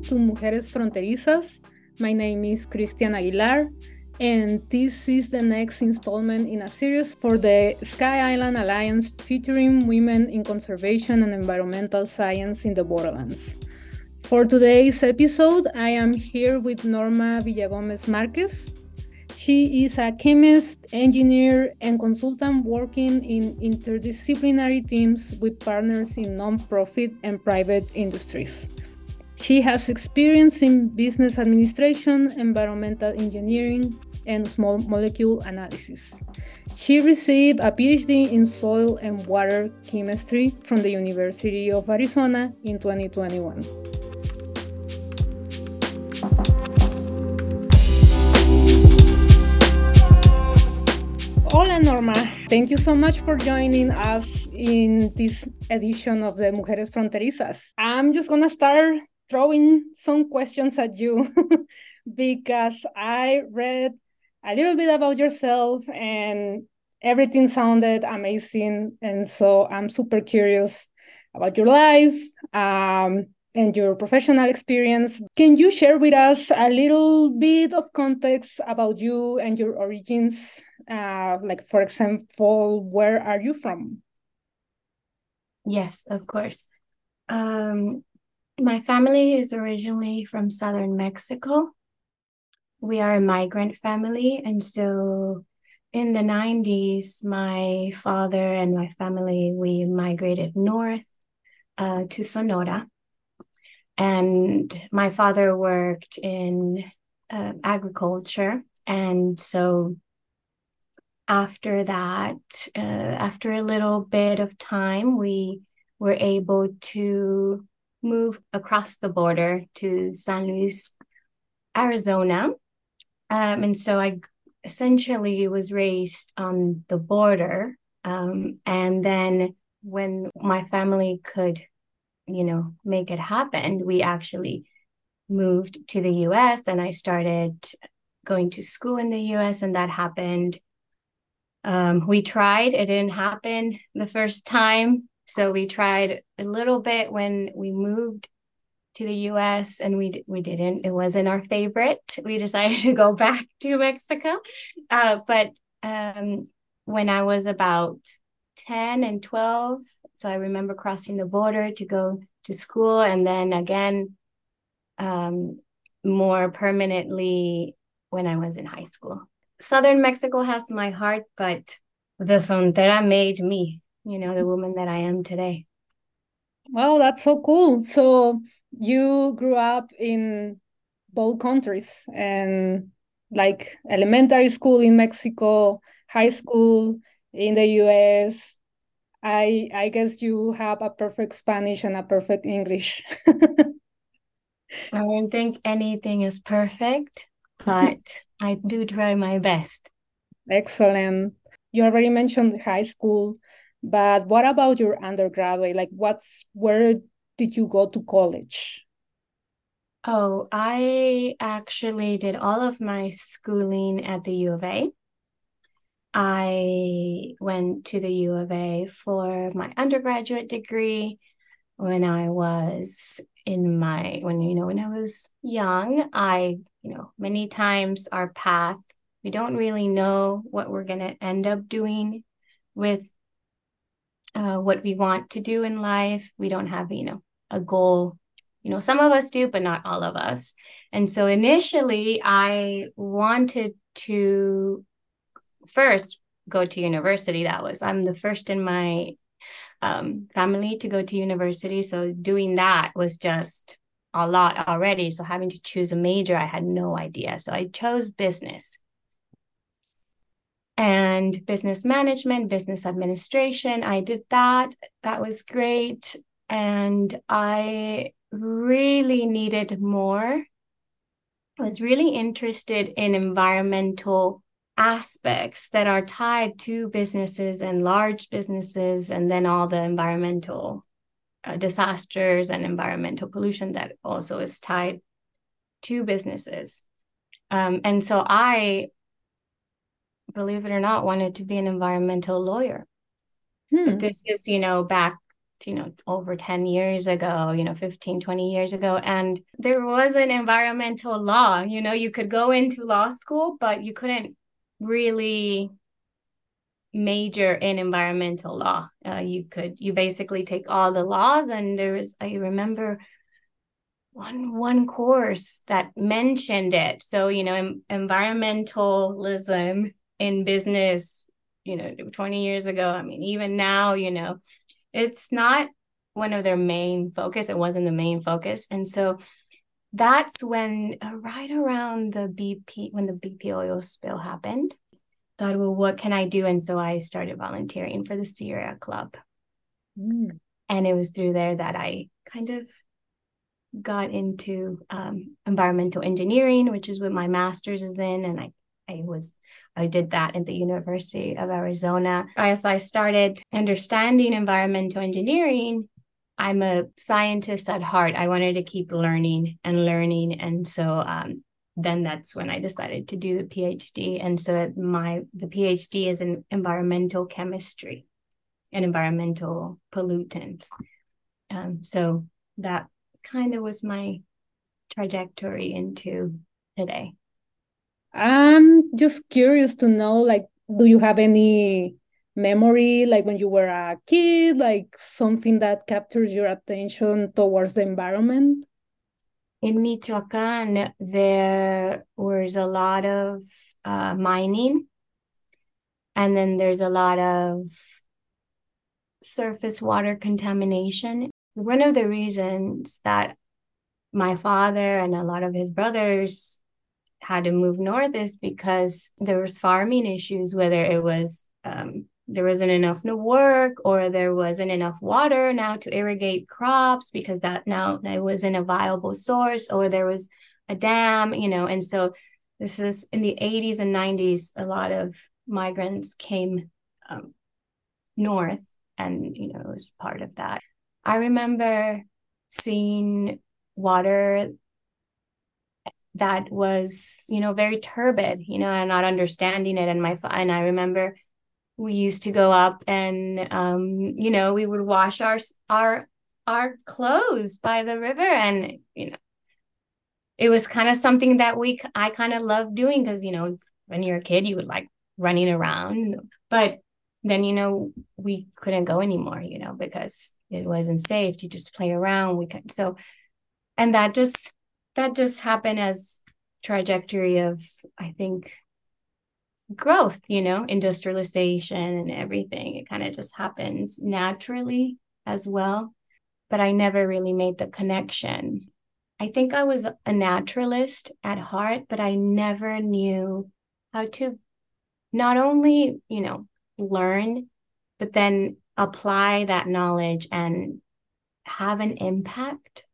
to Mujeres Fronterizas. My name is Cristian Aguilar, and this is the next installment in a series for the Sky Island Alliance featuring women in conservation and environmental science in the borderlands. For today's episode, I am here with Norma Villagomez Marquez. She is a chemist, engineer, and consultant working in interdisciplinary teams with partners in nonprofit and private industries. She has experience in business administration, environmental engineering, and small molecule analysis. She received a PhD in soil and water chemistry from the University of Arizona in 2021. Hola, Norma. Thank you so much for joining us in this edition of the Mujeres Fronterizas. I'm just going to start throwing some questions at you because I read a little bit about yourself and everything sounded amazing. And so I'm super curious about your life and your professional experience. Can you share with us a little bit of context about you and your origins? Like, for example, where are you from? Yes, of course. My family is originally from southern Mexico. We are a migrant family, and so in the 90s, my father and my family, we migrated north to Sonora. And my father worked in agriculture. And so after that, after a little bit of time, we were able to move across the border to San Luis, Arizona. And so I essentially was raised on the border. And then when my family could, make it happen, we actually moved to the US and I started going to school in the US, and that happened. We tried, it didn't happen the first time. So we tried a little bit when we moved to the US, and we didn't. It wasn't our favorite. We decided to go back to Mexico. But when I was about 10 and 12, so I remember crossing the border to go to school, and then again, more permanently when I was in high school. Southern Mexico has my heart, but the frontera made me, the woman that I am today. Wow, that's so cool. So you grew up in both countries, and like elementary school in Mexico, high school in the US. I guess you have a perfect Spanish and a perfect English. I don't think anything is perfect, but I do try my best. Excellent. You already mentioned high school, but what about your undergraduate? Like, where did you go to college? Oh, I actually did all of my schooling at the U of A. I went to the U of A for my undergraduate degree when I was when I was young. Many times our path, we don't really know what we're going to end up doing with what we want to do in life. We don't have, a goal. Some of us do, but not all of us. And so initially, I wanted to first go to university. I'm the first in my family to go to university. So doing that was just a lot already. So having to choose a major, I had no idea. So I chose business and business management, business administration. I did that. That was great. And I really needed more. I was really interested in environmental aspects that are tied to businesses and large businesses, and then all the environmental disasters and environmental pollution that also is tied to businesses. And so I, believe it or not, wanted to be an environmental lawyer. But this is, back over 10 years ago, 15, 20 years ago. And there was an environmental law. You could go into law school, but you couldn't really major in environmental law. You basically take all the laws, and I remember one course that mentioned it. So, environmentalism in business, 20 years ago. I mean, even now, it's not one of their main focus. It wasn't the main focus. And so that's when, right around when the BP oil spill happened, thought, well, what can I do? And so I started volunteering for the Sierra Club. And it was through there that I kind of got into environmental engineering, which is what my master's is in. And I did that at the University of Arizona. As I started understanding environmental engineering, I'm a scientist at heart. I wanted to keep learning. And so then that's when I decided to do the PhD. And so the PhD is in environmental chemistry and environmental pollutants. So that kind of was my trajectory into today. I'm just curious to know, like, do you have any memory, like when you were a kid, like something that captures your attention towards the environment? In Michoacan, there was a lot of mining, and then there's a lot of surface water contamination. One of the reasons that my father and a lot of his brothers had to move north is because there was farming issues, whether it was there wasn't enough work, or there wasn't enough water now to irrigate crops because that now it wasn't a viable source, or there was a dam, and so this is in the 80s and 90s. A lot of migrants came north, and it was part of that. I remember seeing water that was, very turbid, and not understanding it. And I remember we used to go up and, we would wash our clothes by the river. And, it was kind of something that I kind of loved doing because, when you're a kid, you would like running around. But then, we couldn't go anymore, because it wasn't safe to just play around. And that just happened as trajectory of, I think, growth, industrialization and everything. It kind of just happens naturally as well. But I never really made the connection. I think I was a naturalist at heart, but I never knew how to not only, learn, but then apply that knowledge and have an impact.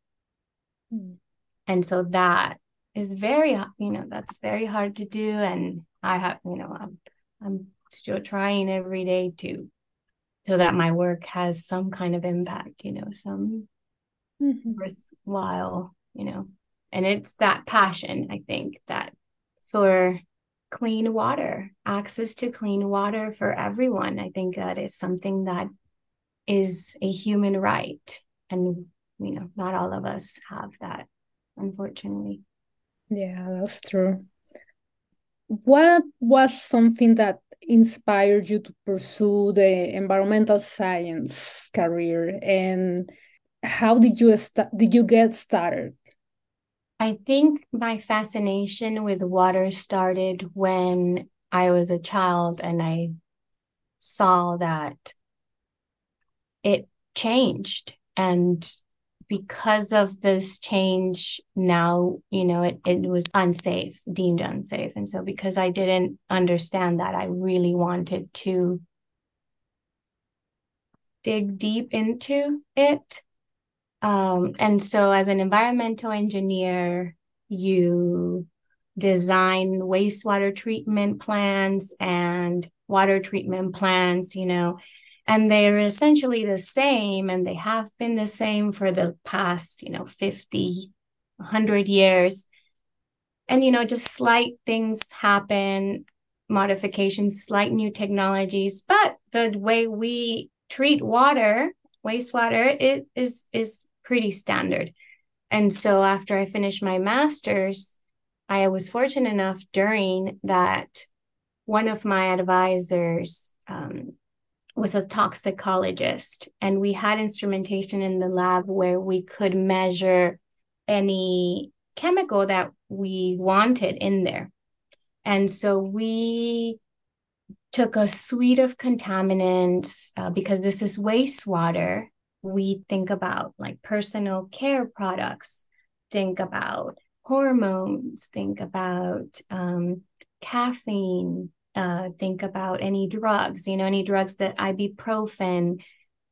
And so that is that's very hard to do. And I have, I'm still trying every day so that my work has some kind of impact, some worthwhile, and it's that passion, I think, that for clean water, access to clean water for everyone. I think that is something that is a human right. And, not all of us have that, unfortunately. Yeah, that's true. What was something that inspired you to pursue the environmental science career, and how did you get started? I think my fascination with water started when I was a child, and I saw that it changed. And because of this change now, it was deemed unsafe. And so because I didn't understand that, I really wanted to dig deep into it. And so as an environmental engineer, you design wastewater treatment plants and water treatment plants, and they're essentially the same, and they have been the same for the past, 50, 100 years. And, just slight things happen, modifications, slight new technologies, but the way we treat water wastewater is pretty standard. And so after I finished my master's, I was fortunate enough during that one of my advisors was a toxicologist, and we had instrumentation in the lab where we could measure any chemical that we wanted in there. And so we took a suite of contaminants because this is wastewater. We think about like personal care products, think about hormones, think about caffeine, think about any drugs, any drugs that ibuprofen,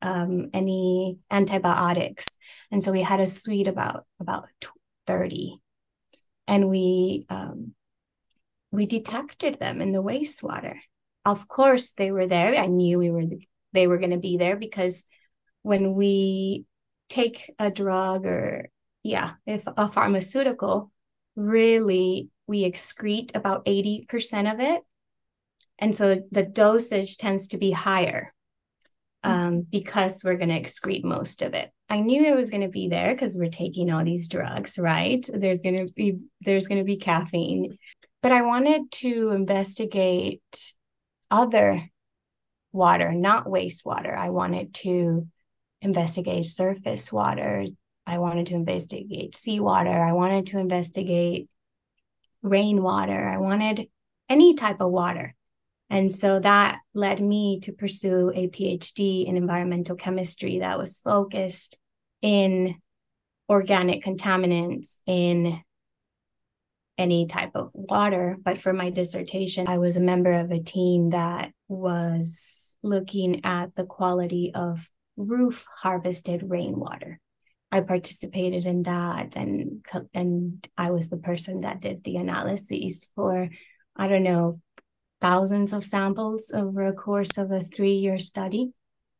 any antibiotics. And so we had a suite about 30, and we detected them in the wastewater. Of course, they were there. I knew they were going to be there because when we take a drug or if a pharmaceutical, really we excrete about 80% of it. And so the dosage tends to be higher because we're going to excrete most of it. I knew it was going to be there because we're taking all these drugs, right? There's going to be caffeine. But I wanted to investigate other water, not wastewater. I wanted to investigate surface water. I wanted to investigate seawater. I wanted to investigate rainwater. I wanted any type of water. And so that led me to pursue a PhD in environmental chemistry that was focused in organic contaminants in any type of water. But for my dissertation, I was a member of a team that was looking at the quality of roof harvested rainwater. I participated in that, and I was the person that did the analyses for, I don't know, thousands of samples over a course of a 3-year study.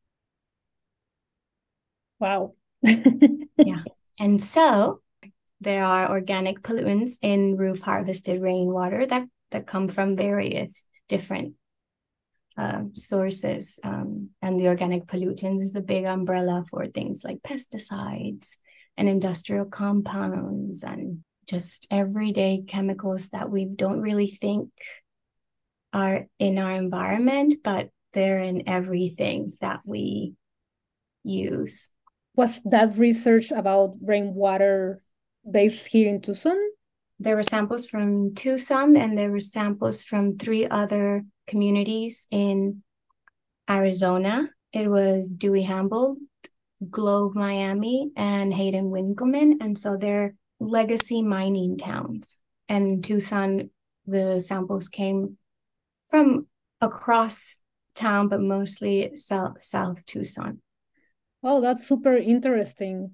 Wow. Yeah. And so there are organic pollutants in roof harvested rainwater that come from various different sources. And the organic pollutants is a big umbrella for things like pesticides and industrial compounds and just everyday chemicals that we don't really think are in our environment, but they're in everything that we use. Was that research about rainwater based here in Tucson? There were samples from Tucson, and there were samples from 3 other communities in Arizona. It was Dewey Hamboldt, Globe, Miami, and Hayden Winkleman. And so they're legacy mining towns. And Tucson, the samples came from across town, but mostly South Tucson. Oh, that's super interesting.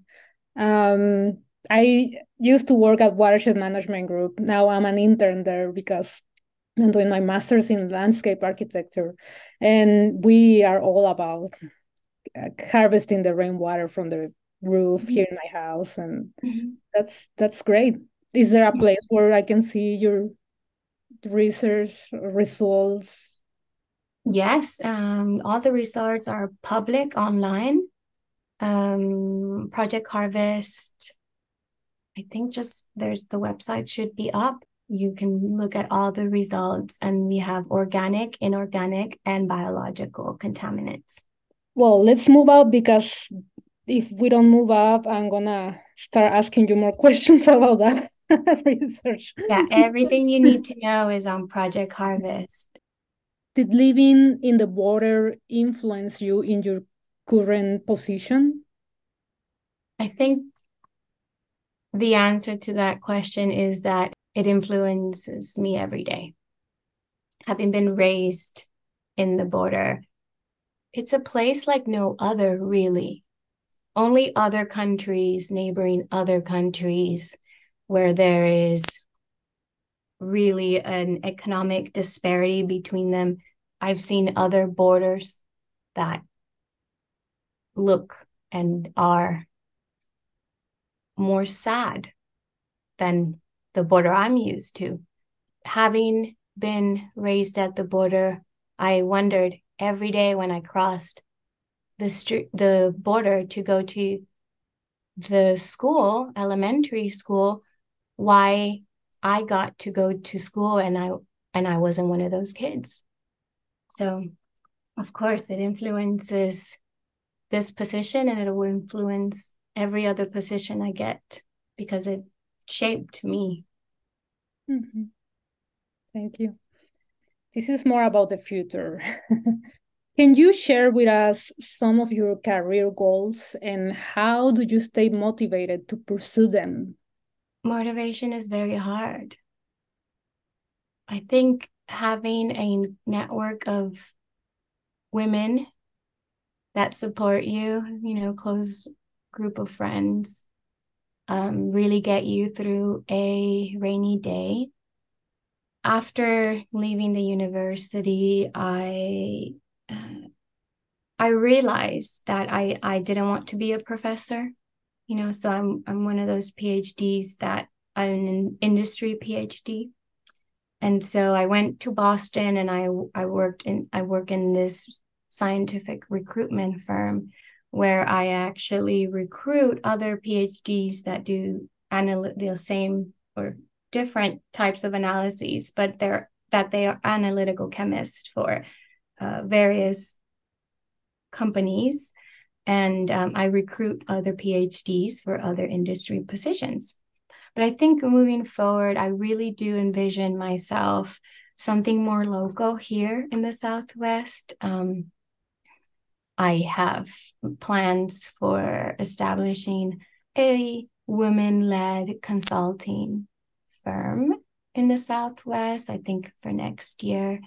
I used to work at Watershed Management Group. Now I'm an intern there because I'm doing my master's in landscape architecture. And we are all about harvesting the rainwater from the roof here in my house. And that's great. Is there a place where I can see your research results? Yes, all the results are public online. Project Harvest, I think just the website should be up. You can look at all the results, and we have organic, inorganic, and biological contaminants. Well, let's move up, because if we don't move up, I'm gonna start asking you more questions about that research. Yeah, everything you need to know is on Project Harvest. Did living in the water influence you in your current position? I think the answer to that question is that it influences me every day. Having been raised in the border, it's a place like no other, really. Only other countries, neighboring other countries, where there is really an economic disparity between them. I've seen other borders that look and are more sad than the border I'm used to. Having been raised at the border, I wondered every day when I crossed, the border to go to the school, elementary school, why I got to go to school and I wasn't one of those kids. So of course it influences this position, and it will influence every other position I get because it shaped me. Mm-hmm. Thank you. This is more about the future. Can you share with us some of your career goals and how do you stay motivated to pursue them? Motivation is very hard. I think having a network of women that support you, close group of friends, really get you through a rainy day. After leaving the university, I realized that I didn't want to be a professor, so I'm one of those PhDs that I'm an industry PhD. And so I went to Boston and I work in this scientific recruitment firm where I actually recruit other PhDs that do the same or different types of analyses, but they are analytical chemists for various companies. And I recruit other PhDs for other industry positions. But I think moving forward, I really do envision myself something more local here in the Southwest. I have plans for establishing a women-led consulting firm in the Southwest, I think for next year.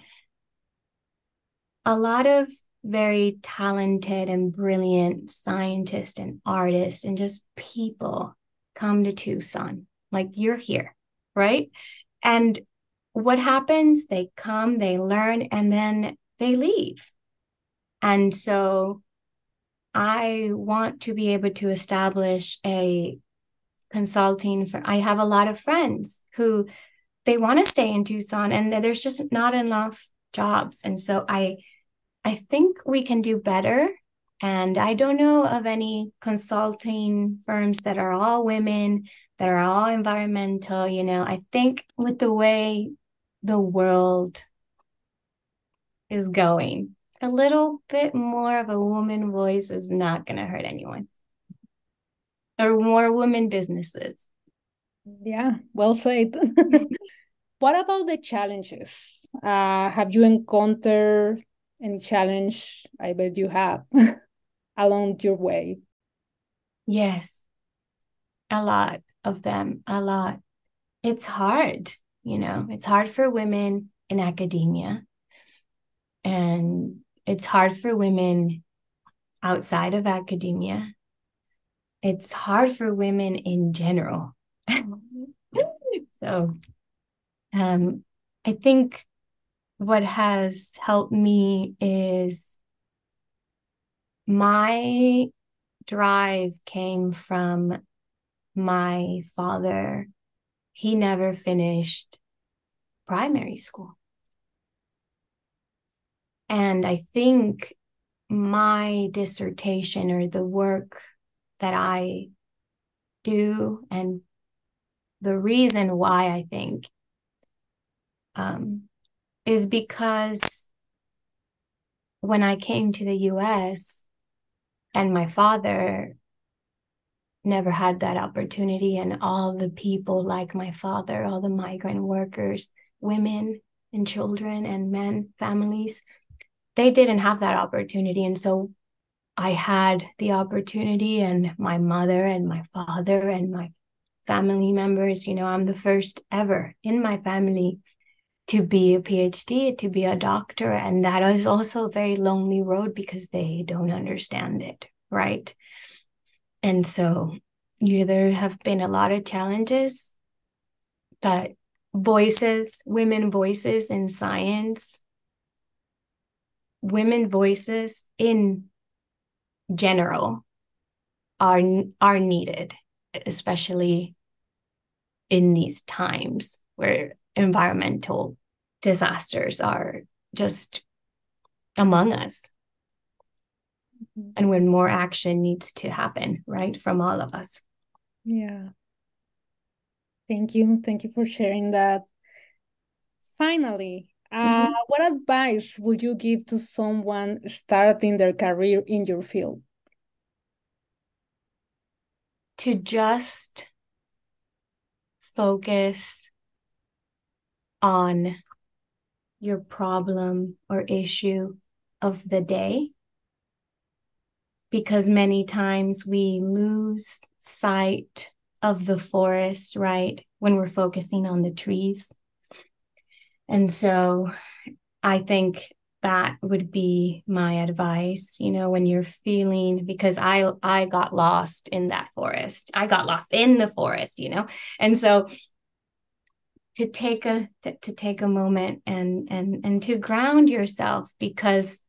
A lot of very talented and brilliant scientists and artists and just people come to Tucson. Like, you're here, right? And what happens? They come, they learn, and then they leave. And so I want to be able to establish a consulting firm. I have a lot of friends who they want to stay in Tucson and there's just not enough jobs. And so I think we can do better. And I don't know of any consulting firms that are all women, that are all environmental. I think with the way the world is going, a little bit more of a woman voice is not going to hurt anyone. Or more women businesses. Yeah, well said. What about the challenges? Have you encountered any challenge? I bet you have along your way. Yes, a lot of them, a lot. It's hard, it's hard for women in academia. And it's hard for women outside of academia. It's hard for women in general. So I think what has helped me is my drive came from my father. He never finished primary school. And I think my dissertation or the work that I do and the reason why I think is because when I came to the US and my father never had that opportunity, and all the people like my father, all the migrant workers, women and children and men, families, they didn't have that opportunity. And so I had the opportunity, and my mother and my father and my family members, I'm the first ever in my family to be a PhD, to be a doctor. And that is also a very lonely road because they don't understand it, right? And so there have been a lot of challenges, but women voices in science, women voices in general are needed, especially in these times where environmental disasters are just among us. and when more action needs to happen, right, from all of us. Yeah. Thank you. Thank you for sharing that. Finally, what advice would you give to someone starting their career in your field? To just focus on your problem or issue of the day, because many times we lose sight of the forest, right, when we're focusing on the trees. And so I think that would be my advice, when you're feeling, because I got lost in that forest. I got lost in the forest, And so to take a moment and to ground yourself, because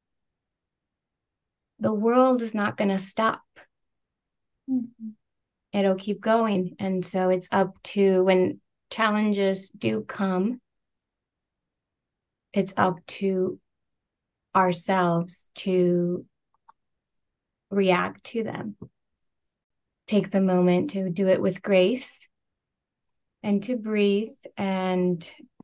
the world is not going to stop. Mm-hmm. It'll keep going. And so it's up to, when challenges do come, it's up to ourselves to react to them. Take the moment to do it with grace and to breathe. And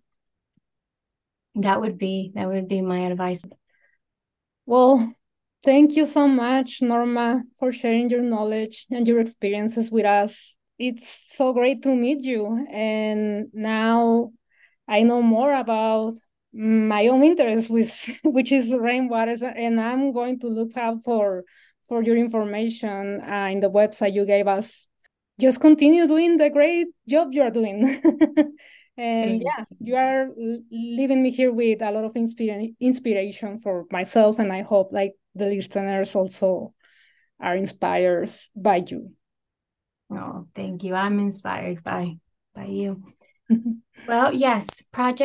that would be my advice. Well, thank you so much, Norma, for sharing your knowledge and your experiences with us. It's so great to meet you. And now I know more about my own interest, which is rainwaters, and I'm going to look out for your information in the website you gave us. Just continue doing the great job you're doing. And you are leaving me here with a lot of inspiration for myself, and I hope like the listeners also are inspired by you. Oh, thank you. I'm inspired by you. Well, yes,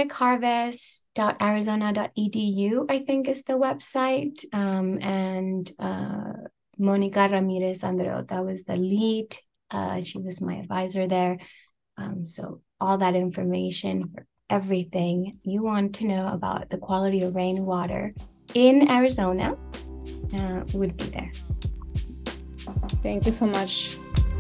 projectharvest.arizona.edu, I think, is the website. And Monica Ramirez Andreota was the lead. She was my advisor there. So all that information for everything you want to know about the quality of rainwater in Arizona would be there. Thank you so much.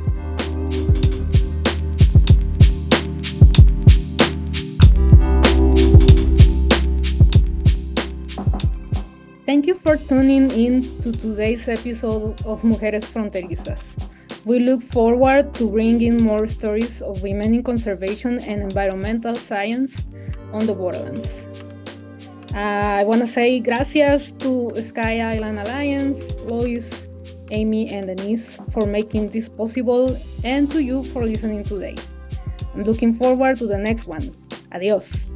Thank you for tuning in to today's episode of Mujeres Fronterizas. We look forward to bringing more stories of women in conservation and environmental science on the borderlands. I want to say gracias to Sky Island Alliance, Lois, Amy, and Denise for making this possible, and to you for listening today. I'm looking forward to the next one. Adios.